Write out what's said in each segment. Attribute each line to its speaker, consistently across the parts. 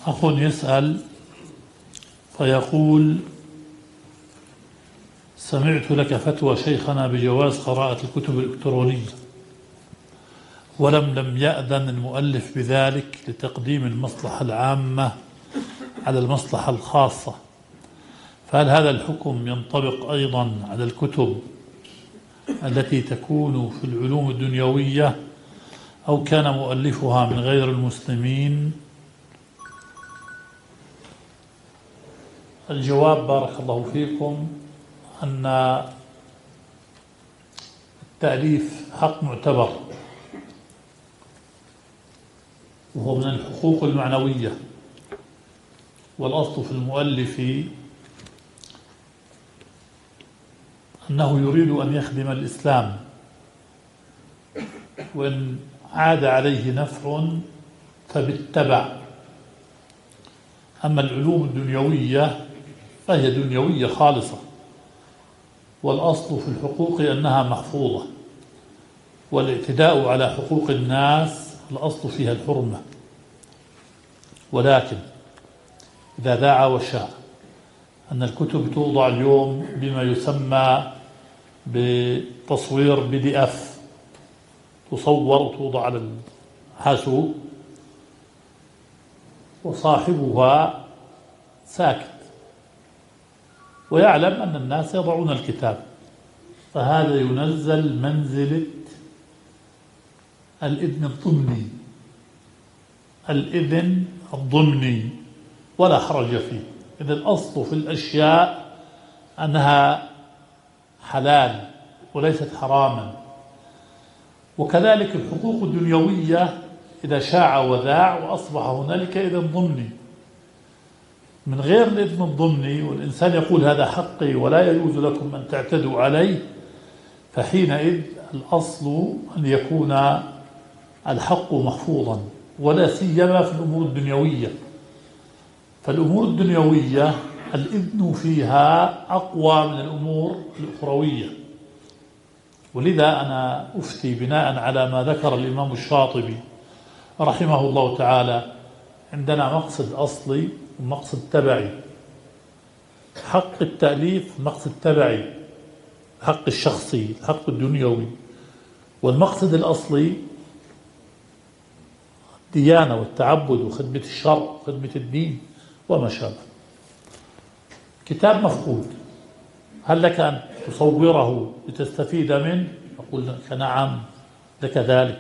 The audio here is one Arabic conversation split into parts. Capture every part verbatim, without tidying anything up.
Speaker 1: أخ يسأل فيقول: سمعت لك فتوى شيخنا بجواز قراءة الكتب الإلكترونية، ولم لم يأذن المؤلف بذلك لتقديم المصلحة العامة على المصلحة الخاصة، فهل هذا الحكم ينطبق أيضا على الكتب التي تكون في العلوم الدنيوية أو كان مؤلفها من غير المسلمين؟ الجواب بارك الله فيكم أن التأليف حق معتبر، وهو من الحقوق المعنوية، والأصل في المؤلف أنه يريد أن يخدم الإسلام، وإن عاد عليه نفع فبالتبع. أما العلوم الدنيوية فهي دنيوية خالصة، والأصل في الحقوق أنها محفوظة، والاعتداء على حقوق الناس الأصل فيها الحرمة. ولكن إذا دعا وشاء أن الكتب توضع اليوم بما يسمى بتصوير بي دي اف، تصور وتوضع على الحاسوب وصاحبها ساكت ويعلم أن الناس يضعون الكتاب، فهذا ينزل منزلة الإذن الضمني، الإذن الضمني ولا حرج فيه. إذا الأصل في الأشياء أنها حلال وليست حراما، وكذلك الحقوق الدنيوية إذا شاع وذاع وأصبح هنالك إذن ضمني. من غير الإذن الضمني والإنسان يقول هذا حقي ولا يجوز لكم أن تعتدوا عليه، فحينئذ الأصل أن يكون الحق محفوظا، ولا سيما في الأمور الدنيوية. فالأمور الدنيوية الإذن فيها أقوى من الأمور الأخروية، ولذا أنا أفتي بناء على ما ذكر الإمام الشاطبي رحمه الله تعالى: عندنا مقصد أصلي ومقصد تبعي. حق التأليف مقصد تبعي، حق الشخصي، الحق الدنيوي، والمقصد الأصلي الديانة والتعبد وخدمة الشرع وخدمة الدين وما شابه. كتاب مفقود، هل لك أن تصوره لتستفيد منه؟ أقول لك نعم، لك ذلك،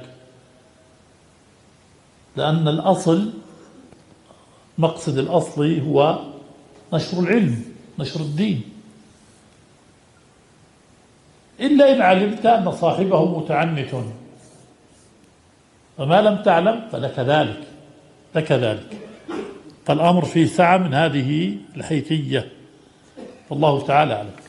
Speaker 1: لأن الأصل مقصد الأصلي هو نشر العلم، نشر الدين، إلا إن علمت أن صاحبه متعنت، وما لم تعلم فلك ذلك، لك ذلك. فالأمر فيه سعة من هذه الحيثية، والله تعالى أعلم.